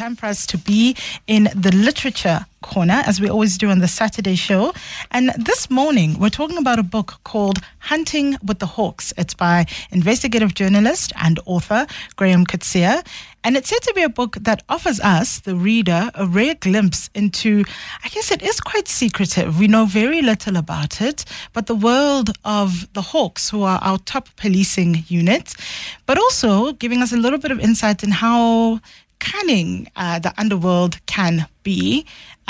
time for us to be in the literature corner, as we always do on the Saturday show. And this morning, we're talking about a book called Hunting with the Hawks. It's by investigative journalist and author Graham Coetzee. And it's said to be a book that offers us, the reader, a rare glimpse into, I guess it is quite secretive. We know very little about it, but the world of the Hawks, who are our top policing unit, but also giving us a little bit of insight in how cunning the underworld can be.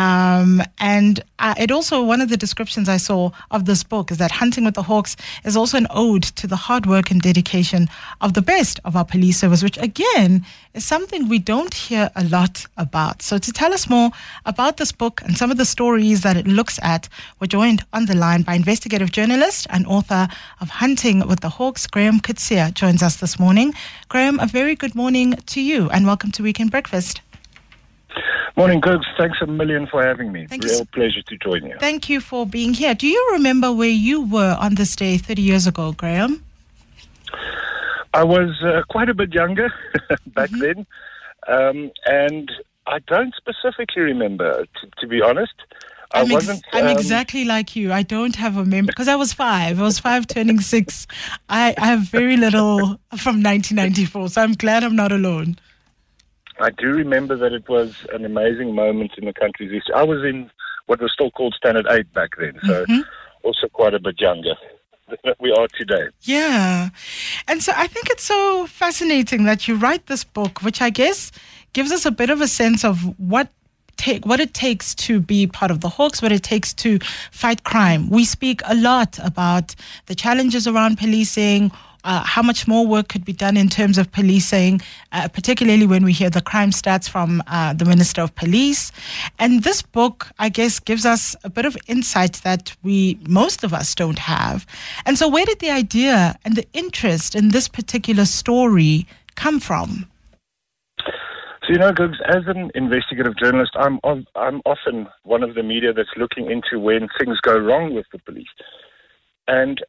It also, one of the descriptions I saw of this book is that Hunting with the Hawks is also an ode to the hard work and dedication of the best of our police service, which again is something we don't hear a lot about. So to tell us more about this book and some of the stories that it looks at, we're joined on the line by investigative journalist and author of Hunting with the Hawks, Graham Coetzee, joins us this morning. Graham, a very good morning to you and welcome to Weekend Breakfast. Morning, Googs. Thanks a million for having me. Real pleasure to join you. Thank you for being here. Do you remember where you were on this day 30 years ago, Graham? I was quite a bit younger back then, and I don't specifically remember, to be honest. I'm exactly like you. I don't have a memory, because I was 5. I was 5 turning 6. I have very little from 1994, so I'm glad I'm not alone. I do remember that it was an amazing moment in the country's history. I was in what was still called Standard 8 back then, so also quite a bit younger than we are today. Yeah. And so I think it's so fascinating that you write this book, which I guess gives us a bit of a sense of what it takes to be part of the Hawks, what it takes to fight crime. We speak a lot about the challenges around policing, how much more work could be done in terms of policing, particularly when we hear the crime stats from the Minister of Police. And this book, I guess, gives us a bit of insight that most of us don't have. And so where did the idea and the interest in this particular story come from? So, Googs, as an investigative journalist, I'm often one of the media that's looking into when things go wrong with the police. And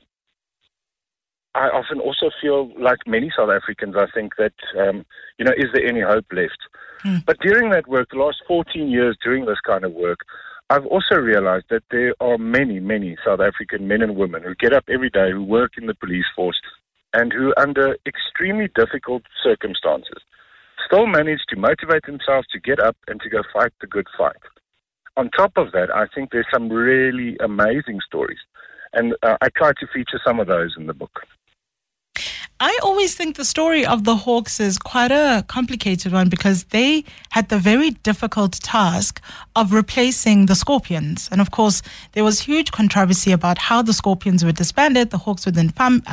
I often also feel, like many South Africans, I think that, is there any hope left? But during that work, the last 14 years doing this kind of work, I've also realized that there are many, many South African men and women who get up every day, who work in the police force, and who, under extremely difficult circumstances, still manage to motivate themselves to get up and to go fight the good fight. On top of that, I think there's some really amazing stories, and I try to feature some of those in the book. I always think the story of the Hawks is quite a complicated one because they had the very difficult task of replacing the Scorpions. And of course, there was huge controversy about how the Scorpions were disbanded. The Hawks were then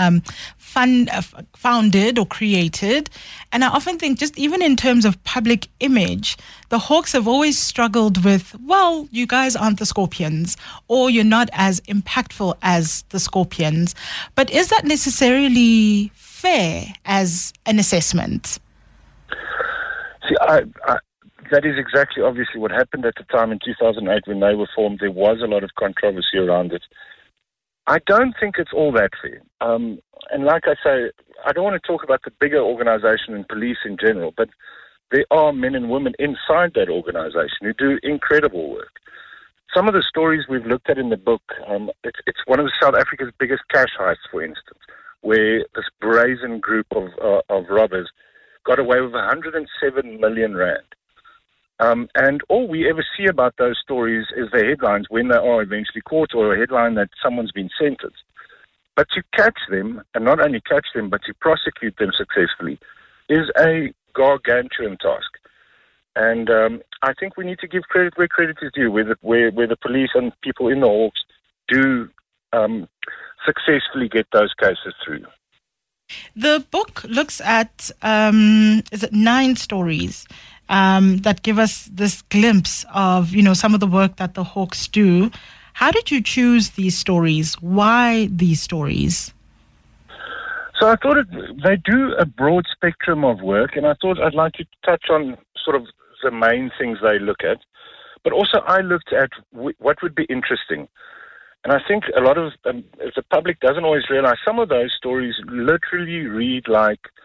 founded or created. And I often think, just even in terms of public image, the Hawks have always struggled with, well, you guys aren't the Scorpions, or you're not as impactful as the Scorpions. But is that necessarily fair as an assessment? See, that is exactly obviously what happened at the time in 2008 when they were formed. There was a lot of controversy around it. I don't think it's all that fair. And like I say, I don't want to talk about the bigger organization and police in general, but there are men and women inside that organization who do incredible work. Some of the stories we've looked at in the book, it's one of South Africa's biggest cash heists, for instance, where this brazen group of robbers got away with 107 million rand. And all we ever see about those stories is the headlines when they are eventually caught, or a headline that someone's been sentenced. But to catch them, and not only catch them, but to prosecute them successfully, is a gargantuan task. And I think we need to give credit where credit is due, where the police and people in the Hawks do successfully get those cases through. The book looks at, 9 stories that give us this glimpse of, some of the work that the Hawks do. How did you choose these stories? Why these stories? So I thought they do a broad spectrum of work, and I thought I'd like to touch on sort of the main things they look at. But also I looked at what would be interesting. And I think a lot of the public doesn't always realize some of those stories literally read like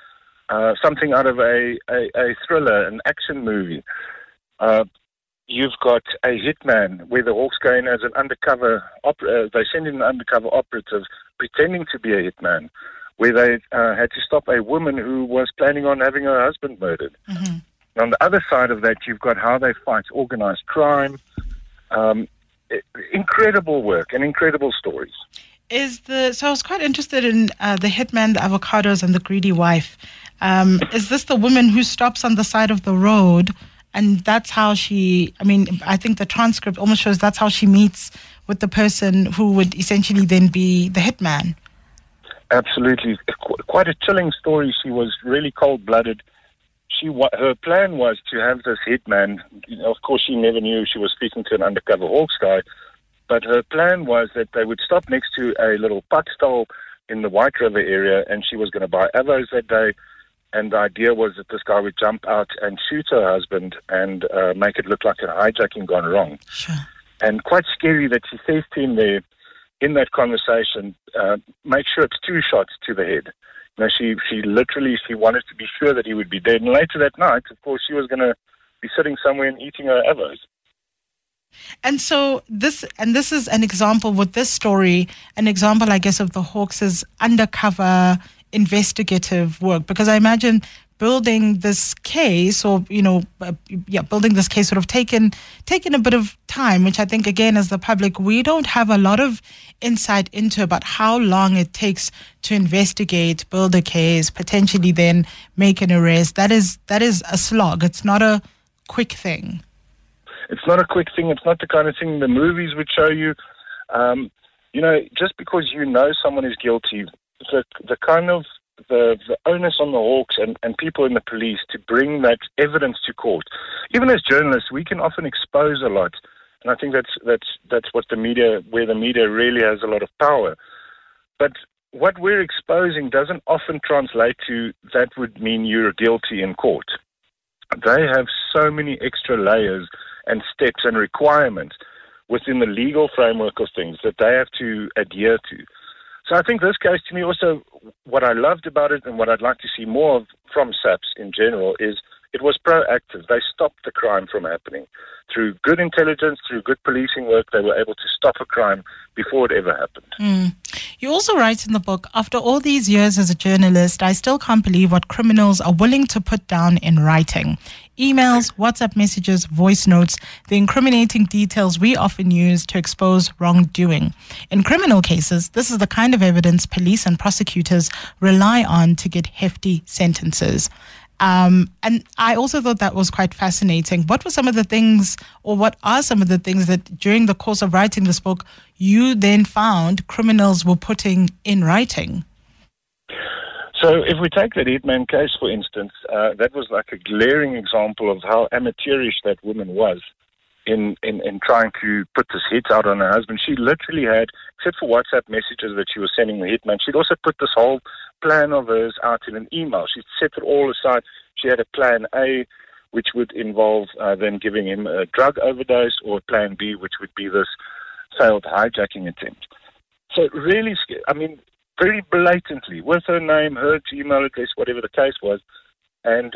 something out of a thriller, an action movie. You've got a hitman where the Hawks go in as an undercover. They send in an undercover operative pretending to be a hitman, where they had to stop a woman who was planning on having her husband murdered. Mm-hmm. On the other side of that, you've got how they fight organized crime. Incredible work and incredible stories. So I was quite interested in the hitman, the avocados, and the greedy wife. Is this the woman who stops on the side of the road, and that's how I think the transcript almost shows that's how she meets with the person who would essentially then be the hitman? Absolutely. Quite a chilling story. She was really cold-blooded. Her plan was to have this hitman. Of course, she never knew she was speaking to an undercover Hawks guy. But her plan was that they would stop next to a little pot stall in the White River area, and she was going to buy avos that day. And the idea was that this guy would jump out and shoot her husband and make it look like a hijacking gone wrong. Sure. And quite scary that she says to him there in that conversation, make sure it's 2 shots to the head. She wanted to be sure that he would be dead. And later that night, of course, she was going to be sitting somewhere and eating her avos. And so this is an example with this story, an example, I guess, of the Hawks' undercover investigative work. Because I imagine building this case, building this case sort of taken a bit of time, which I think, again, as the public, we don't have a lot of insight into about how long it takes to investigate, build a case, potentially then make an arrest. That is a slog. It's not a quick thing. It's not a quick thing. It's not the kind of thing the movies would show you. Just because you know someone is guilty, the onus on the Hawks and people in the police to bring that evidence to court. Even as journalists, we can often expose a lot, and I think that's what where the media really has a lot of power. But what we're exposing doesn't often translate to that would mean you're guilty in court. They have so many extra layers and steps and requirements within the legal framework of things that they have to adhere to. So I think this case, to me, also what I loved about it and what I'd like to see more of from SAPS in general is it was proactive. They stopped the crime from happening. Through good intelligence, through good policing work, they were able to stop a crime before it ever happened. You also write in the book, after all these years as a journalist, I still can't believe what criminals are willing to put down in writing. Emails, WhatsApp messages, voice notes, the incriminating details we often use to expose wrongdoing. In criminal cases, this is the kind of evidence police and prosecutors rely on to get hefty sentences. And I also thought that was quite fascinating. What were some of the things, or what are some of the things that during the course of writing this book, you then found criminals were putting in writing? So if we take the Hitman case, for instance, that was like a glaring example of how amateurish that woman was in trying to put this hit out on her husband. She literally had, except for WhatsApp messages that she was sending the hitman, she'd also put this whole plan of hers out in an email. She'd set it all aside. She had a plan A, which would involve them giving him a drug overdose, or plan B, which would be this failed hijacking attempt. So really, very blatantly, with her name, her Gmail address, whatever the case was, and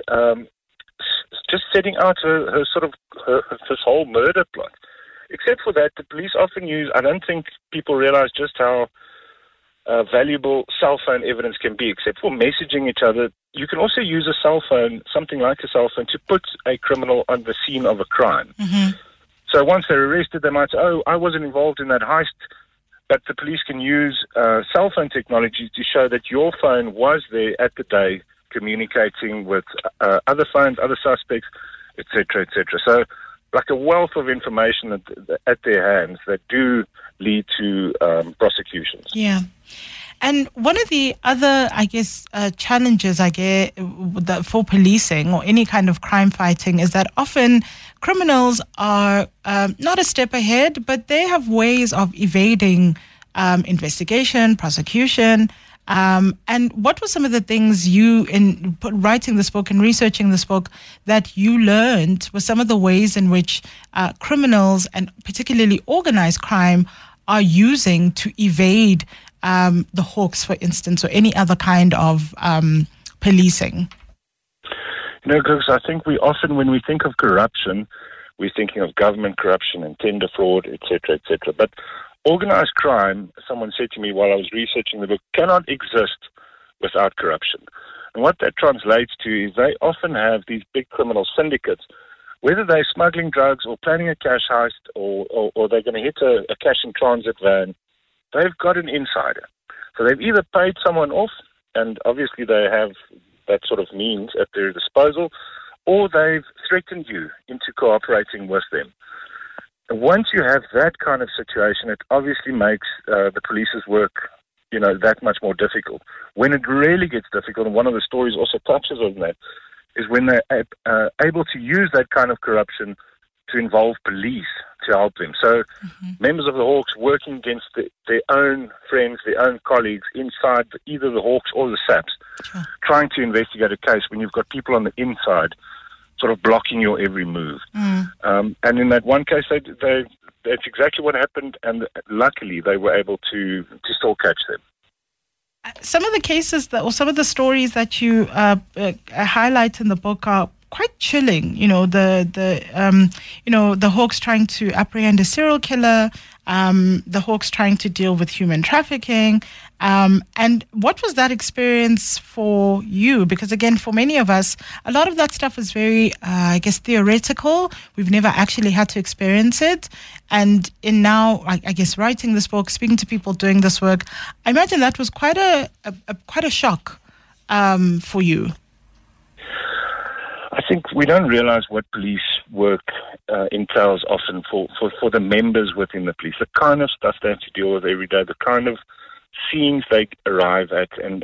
just setting out her this whole murder plot. Except for that, the police often use, I don't think people realize just how valuable cell phone evidence can be. Except for messaging each other, you can also use a cell phone, something like a cell phone, to put a criminal on the scene of a crime. Mm-hmm. So once they're arrested, they might say, oh, I wasn't involved in that heist. But the police can use cell phone technology to show that your phone was there at the day, communicating with other phones, other suspects, etc., etc. So, like a wealth of information at their hands that do lead to prosecutions. Yeah. And one of the other, challenges, for policing or any kind of crime fighting is that often criminals are not a step ahead, but they have ways of evading investigation, prosecution. And what were some of the things you, in writing this book and researching this book, that you learned were some of the ways in which criminals, and particularly organized crime, are using to evade the Hawks, for instance, or any other kind of policing? No, because I think we often, when we think of corruption, we're thinking of government corruption and tender fraud, etc., etc. But organized crime, someone said to me while I was researching the book, cannot exist without corruption. And what that translates to is they often have these big criminal syndicates, whether they're smuggling drugs or planning a cash heist or they're going to hit a cash in transit van, they've got an insider. So they've either paid someone off, and obviously they have that sort of means at their disposal, or they've threatened you into cooperating with them. And once you have that kind of situation, it obviously makes the police's work, that much more difficult. When it really gets difficult, and one of the stories also touches on that, is when they're able to use that kind of corruption to involve police to help them. So members of the Hawks working against their own friends, their own colleagues inside either the Hawks or the SAPS, trying to investigate a case when you've got people on the inside sort of blocking your every move. And in that one case, that's exactly what happened, and luckily they were able to still catch them. Some of the cases or some of the stories that you highlight in the book are quite chilling. The Hawks trying to apprehend a serial killer, the Hawks trying to deal with human trafficking. And what was that experience for you? Because again, for many of us, a lot of that stuff is very, theoretical. We've never actually had to experience it. And in now, I guess, writing this book, speaking to people doing this work, I imagine that was quite a shock for you. I think we don't realize what police work entails often for the members within the police, the kind of stuff they have to deal with every day, the kind of scenes they arrive at, and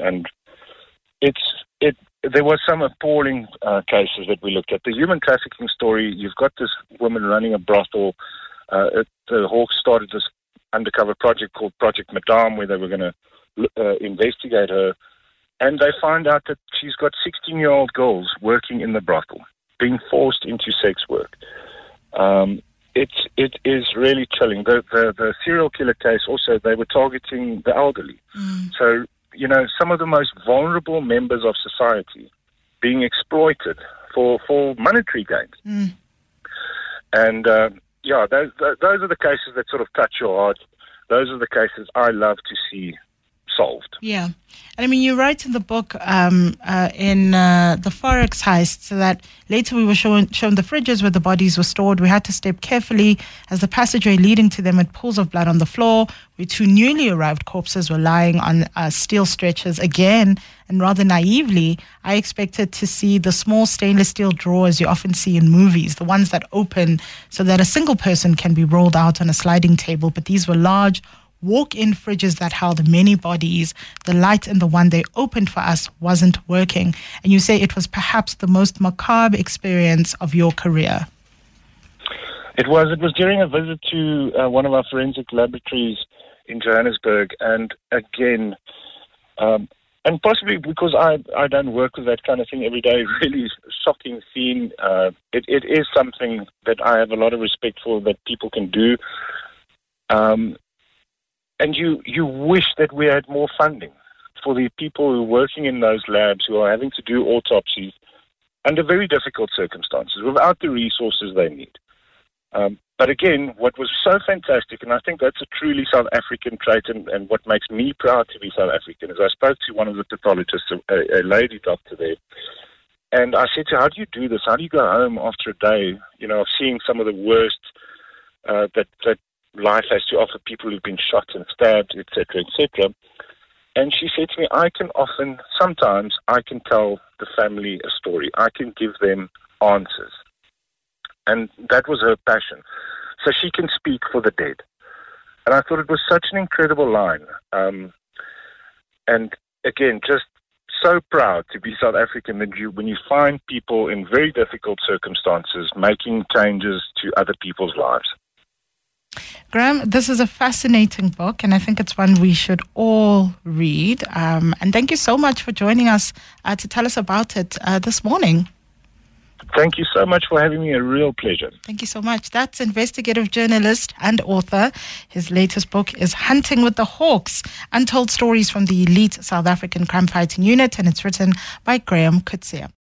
there were some appalling cases that we looked at. The human trafficking story, you've got this woman running a brothel. The Hawks started this undercover project called Project Madame, where they were going to investigate her. And they find out that she's got 16-year-old girls working in the brothel, being forced into sex work. It is really chilling. The serial killer case also, they were targeting the elderly. So, some of the most vulnerable members of society being exploited for monetary gains. And, those are the cases that sort of touch your heart. Those are the cases I love to see solved. Yeah. And I mean, you write in the book in the Forex heist, so that later we were shown the fridges where the bodies were stored. We had to step carefully as the passageway leading to them had pools of blood on the floor, where two newly arrived corpses were lying on steel stretchers again. And rather naively, I expected to see the small stainless steel drawers you often see in movies, the ones that open so that a single person can be rolled out on a sliding table. But these were large walk-in fridges that held many bodies. The light in the one they opened for us wasn't working. And you say it was perhaps the most macabre experience of your career. It was during a visit to one of our forensic laboratories in Johannesburg. And again, and possibly because I don't work with that kind of thing every day, really shocking scene. It is something that I have a lot of respect for that people can do. And you wish that we had more funding for the people who are working in those labs, who are having to do autopsies under very difficult circumstances without the resources they need. But again, what was so fantastic, and I think that's a truly South African trait, and what makes me proud to be South African, is I spoke to one of the pathologists, a lady doctor there, and I said to her, how do you do this? How do you go home after a day, of seeing some of the worst that life has to offer, people who've been shot and stabbed, etc., etc. And she said to me, sometimes I can tell the family a story. I can give them answers. And that was her passion. So she can speak for the dead. And I thought it was such an incredible line. And again, just so proud to be South African that when you find people in very difficult circumstances making changes to other people's lives. Graham, this is a fascinating book, and I think it's one we should all read. And thank you so much for joining us to tell us about it this morning. Thank you so much for having me. A real pleasure. Thank you so much. That's investigative journalist and author. His latest book is Hunting with the Hawks, Untold Stories from the Elite South African Crime Fighting Unit, and it's written by Graham Coetzee.